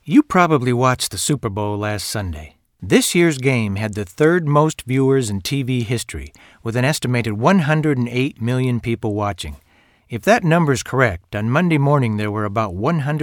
You probably watched the Super Bowl last Sunday. This year's game had the third most viewers in TV history, with an estimated 108 million people watching. If that number's correct, on Monday morning there were about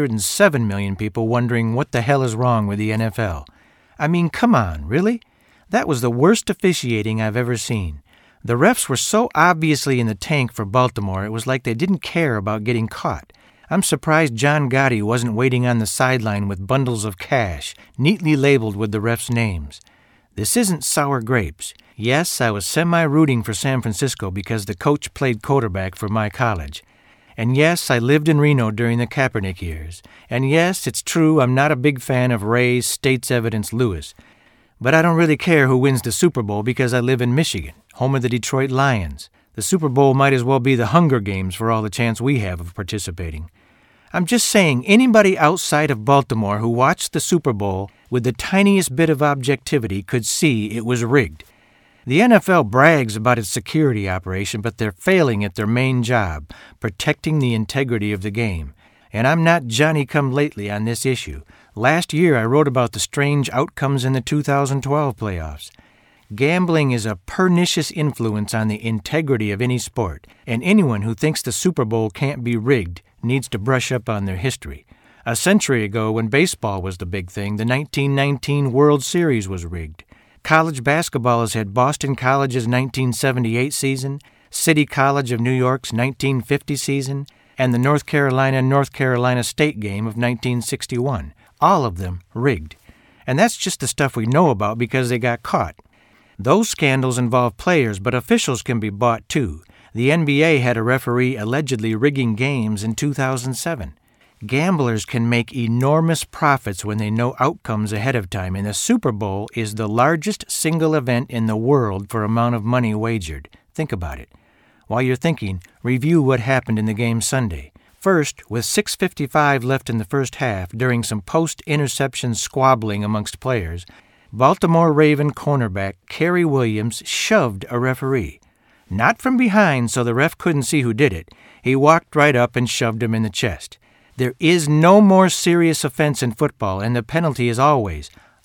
107 million people wondering what the hell is wrong with the NFL. I mean, come on, really? That was the worst officiating I've ever seen. The refs were so obviously in the tank for Baltimore, it was like they didn't care about getting caught. I'm surprised John Gotti wasn't waiting on the sideline with bundles of cash, neatly labeled with the refs' names. This isn't sour grapes. Yes, I was semi-rooting for San Francisco because the coach played quarterback for my college. And yes, I lived in Reno during the Kaepernick years. And yes, it's true I'm not a big fan of Ray's State's Evidence Lewis. But I don't really care who wins the Super Bowl because I live in Michigan, home of the Detroit Lions. The Super Bowl might as well be the Hunger Games for all the chance we have of participating. I'm just saying anybody outside of Baltimore who watched the Super Bowl with the tiniest bit of objectivity could see it was rigged. The NFL brags about its security operation, but they're failing at their main job, protecting the integrity of the game. And I'm not Johnny-come-lately on this issue. Last year I wrote about the strange outcomes in the 2012 playoffs. Gambling is a pernicious influence on the integrity of any sport, and anyone who thinks the Super Bowl can't be rigged needs to brush up on their history. A century ago, when baseball was the big thing, the 1919 World Series was rigged. College basketball has had Boston College's 1978 season, City College of New York's 1950 season, and the North Carolina State game of 1961. All of them rigged. And that's just the stuff we know about because they got caught. Those scandals involve players, but officials can be bought too. The NBA had a referee allegedly rigging games in 2007. Gamblers can make enormous profits when they know outcomes ahead of time, and the Super Bowl is the largest single event in the world for amount of money wagered. Think about it. While you're thinking, review what happened in the game Sunday. First, with 6:55 left in the first half, during some post-interception squabbling amongst players, Baltimore Raven cornerback Kerry Williams shoved a referee. Not from behind so the ref couldn't see who did it. He walked right up and shoved him in the chest. There is no more serious offense in football, and the penalty is always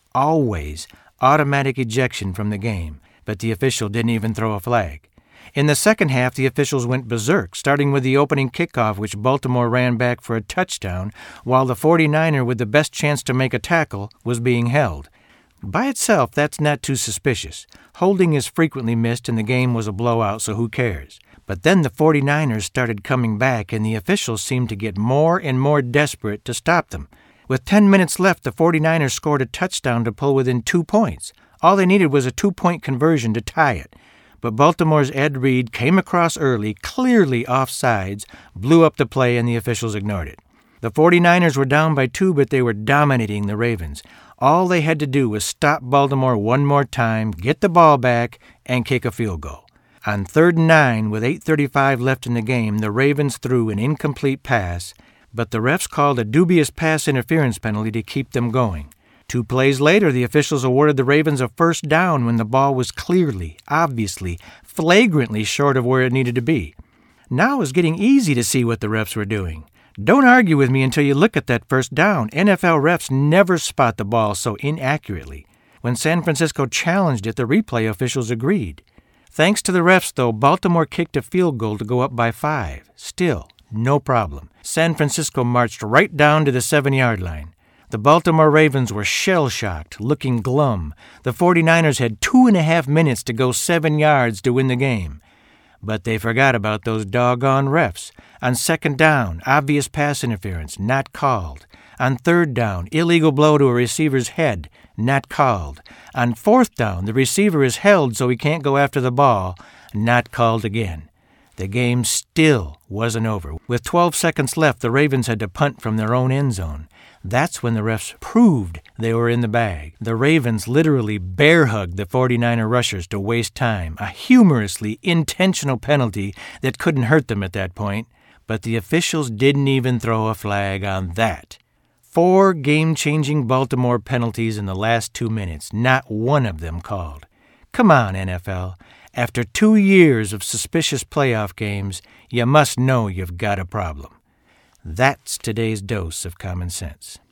automatic ejection from the game. But the official didn't even throw a flag. In the second half, the officials went berserk, starting with the opening kickoff, which Baltimore ran back for a touchdown, while the 49er with the best chance to make a tackle was being held. By itself, that's not too suspicious. Holding is frequently missed and the game was a blowout, so who cares? But then the 49ers started coming back and the officials seemed to get more and more desperate to stop them. With 10 minutes left, the 49ers scored a touchdown to pull within 2 points. All they needed was a 2-point conversion to tie it. But Baltimore's Ed Reed came across early, clearly offsides, blew up the play, and the officials ignored it. The 49ers were down by 2, but they were dominating the Ravens. All they had to do was stop Baltimore one more time, get the ball back, and kick a field goal. On 3rd and 9, with 8:35 left in the game, the Ravens threw an incomplete pass, but the refs called a dubious pass interference penalty to keep them going. 2 plays later, the officials awarded the Ravens a first down when the ball was clearly, obviously, flagrantly short of where it needed to be. Now it was getting easy to see what the refs were doing. Don't argue with me until you look at that first down. NFL refs never spot the ball so inaccurately. When San Francisco challenged it, the replay officials agreed. Thanks to the refs, though, Baltimore kicked a field goal to go up by 5. Still, no problem. San Francisco marched right down to the 7-yard line. The Baltimore Ravens were shell-shocked, looking glum. The 49ers had 2.5 minutes to go 7 yards to win the game. But they forgot about those doggone refs. On 2nd down, obvious pass interference, not called. On 3rd down, illegal blow to a receiver's head, not called. On 4th down, the receiver is held so he can't go after the ball, not called again. The game still wasn't over. With 12 seconds left, the Ravens had to punt from their own end zone. That's when the refs proved they were in the bag. The Ravens literally bear-hugged the 49er rushers to waste time, a humorously intentional penalty that couldn't hurt them at that point. But the officials didn't even throw a flag on that. 4 game-changing Baltimore penalties in the last 2 minutes, not one of them called. Come on, NFL. After 2 years of suspicious playoff games, you must know you've got a problem. That's today's dose of common sense.